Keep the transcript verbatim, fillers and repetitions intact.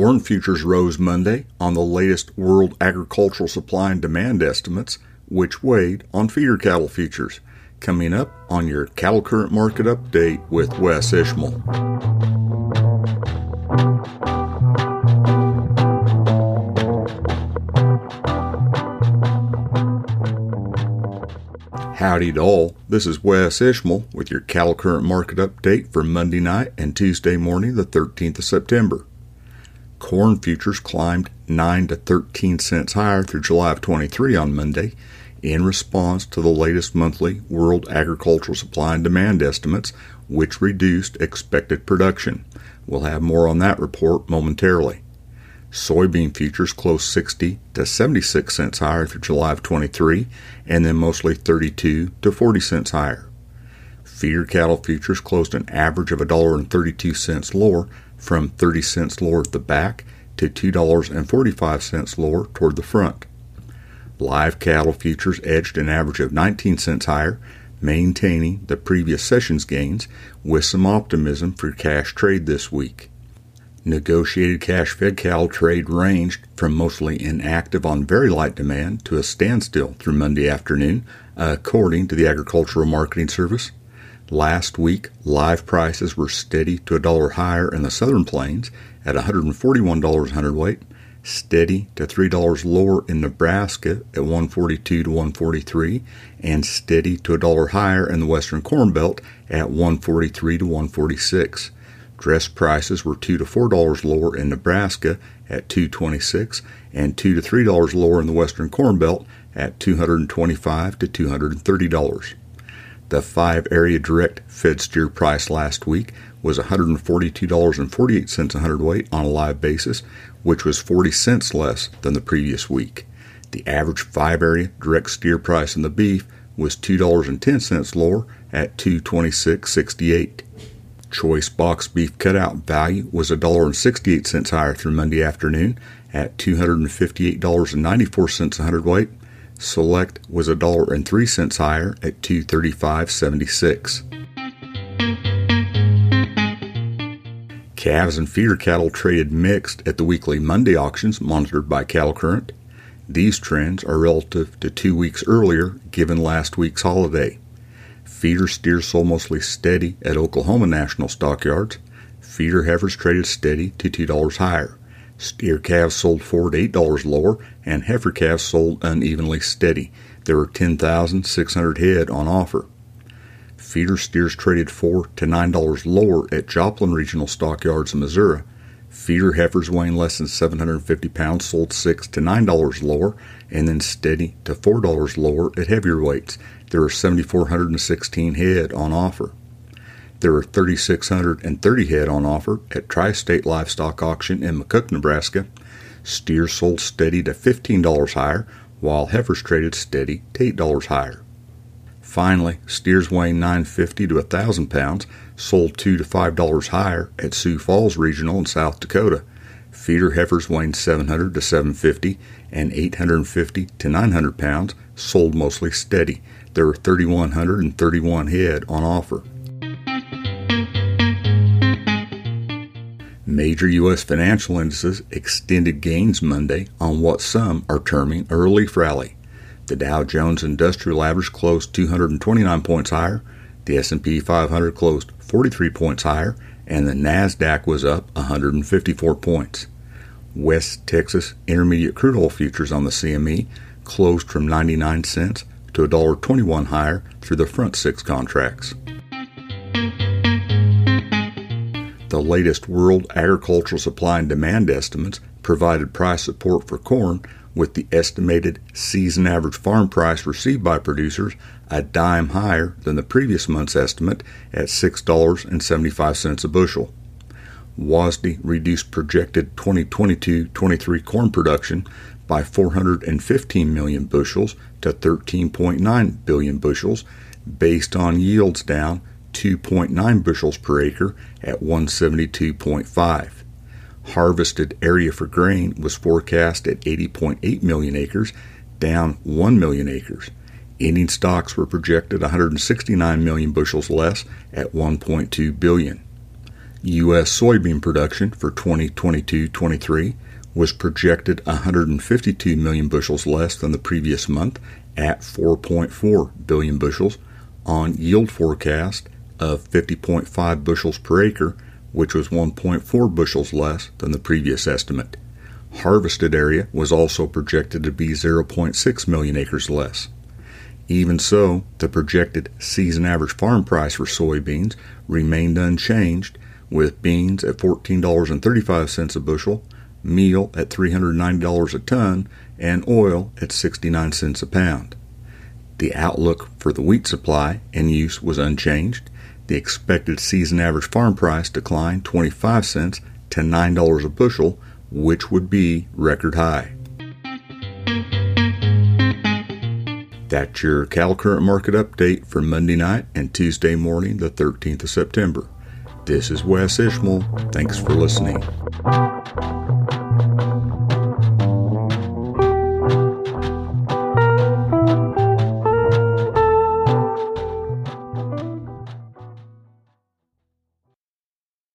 Corn futures rose Monday on the latest world agricultural supply and demand estimates, which weighed on feeder cattle futures. Coming up on your Cattle Current Market Update with Wes Ishmael. Howdy to all, this is Wes Ishmael with your Cattle Current Market Update for Monday night and Tuesday morning, the thirteenth of September. Corn futures climbed nine to thirteen cents higher through July of twenty-three on Monday in response to the latest monthly world agricultural supply and demand estimates, which reduced expected production. We'll have more on that report momentarily. Soybean futures closed sixty to seventy-six cents higher through July of twenty-three, and then mostly thirty-two to forty cents higher. Feeder cattle futures closed an average of one dollar and thirty-two cents lower, from thirty cents lower at the back to two dollars and forty-five cents lower toward the front. Live cattle futures edged an average of nineteen cents higher, maintaining the previous session's gains with some optimism for cash trade this week. Negotiated cash-fed cattle trade ranged from mostly inactive on very light demand to a standstill through Monday afternoon, according to the Agricultural Marketing Service. Last week, live prices were steady to a dollar higher in the Southern Plains at one hundred forty-one dollars a hundredweight, steady to three dollars lower in Nebraska at one forty-two to one forty-three, and steady to a dollar higher in the Western Corn Belt at one forty-three to one forty-six. Dress prices were two to four dollars lower in Nebraska at two twenty-six, and two to three dollars lower in the Western Corn Belt at two twenty-five to two thirty dollars. The five-area direct fed steer price last week was one hundred forty-two dollars and forty-eight cents a hundredweight on a live basis, which was forty cents less than the previous week. The average five-area direct steer price in the beef was two dollars and ten cents lower at two twenty-six sixty-eight. Choice box beef cutout value was one dollar and sixty-eight cents higher through Monday afternoon at two hundred fifty-eight dollars and ninety-four cents a hundredweight. Select was one dollar and three cents higher at two thirty-five seventy-six. Calves and feeder cattle traded mixed at the weekly Monday auctions monitored by Cattle Current. These trends are relative to two weeks earlier, given last week's holiday. Feeder steers sold mostly steady at Oklahoma National Stockyards. Feeder heifers traded steady to two dollars higher. Steer calves sold four to eight dollars lower, and heifer calves sold unevenly steady. There were ten thousand six hundred head on offer. Feeder steers traded four to nine dollars lower at Joplin Regional Stockyards in Missouri. Feeder heifers weighing less than seven hundred fifty pounds sold six to nine dollars lower, and then steady to four dollars lower at heavier weights. There were seven thousand four hundred sixteen head on offer. There were three thousand six hundred thirty head on offer at Tri-State Livestock Auction in McCook, Nebraska. Steers sold steady to fifteen dollars higher, while heifers traded steady to eight dollars higher. Finally, steers weighing nine hundred fifty to one thousand pounds sold two to five dollars higher at Sioux Falls Regional in South Dakota. Feeder heifers weighing seven hundred to seven hundred fifty and eight hundred fifty to nine hundred pounds sold mostly steady. There were three thousand one hundred thirty-one head on offer. Major U S financial indices extended gains Monday on what some are terming a relief rally. The Dow Jones Industrial Average closed two hundred twenty-nine points higher, the S and P five hundred closed forty-three points higher, and the NASDAQ was up one hundred fifty-four points. West Texas Intermediate Crude Oil futures on the C M E closed from ninety-nine cents to one dollar and twenty-one cents higher through the front six contracts. The latest world agricultural supply and demand estimates provided price support for corn, with the estimated season average farm price received by producers a dime higher than the previous month's estimate at six dollars and seventy-five cents a bushel. W A S D reduced projected twenty twenty-two twenty-three corn production by four hundred fifteen million bushels to thirteen point nine billion bushels, based on yields down two point nine bushels per acre at one seventy-two point five. Harvested area for grain was forecast at eighty point eight million acres, down one million acres. Ending stocks were projected one hundred sixty-nine million bushels less at one point two billion. U S soybean production for twenty twenty-two twenty-three was projected one hundred fifty-two million bushels less than the previous month at four point four billion bushels on yield forecast of fifty point five bushels per acre, which was one point four bushels less than the previous estimate. Harvested area was also projected to be zero point six million acres less. Even so, the projected season average farm price for soybeans remained unchanged, with beans at fourteen dollars and thirty-five cents a bushel, meal at three hundred ninety dollars a ton, and oil at sixty-nine cents a pound. The outlook for the wheat supply and use was unchanged. The expected season average farm price declined twenty-five cents to nine dollars a bushel, which would be record high. That's your cattle current market update for Monday night and Tuesday morning, the thirteenth of September. This is Wes Ishmael. Thanks for listening.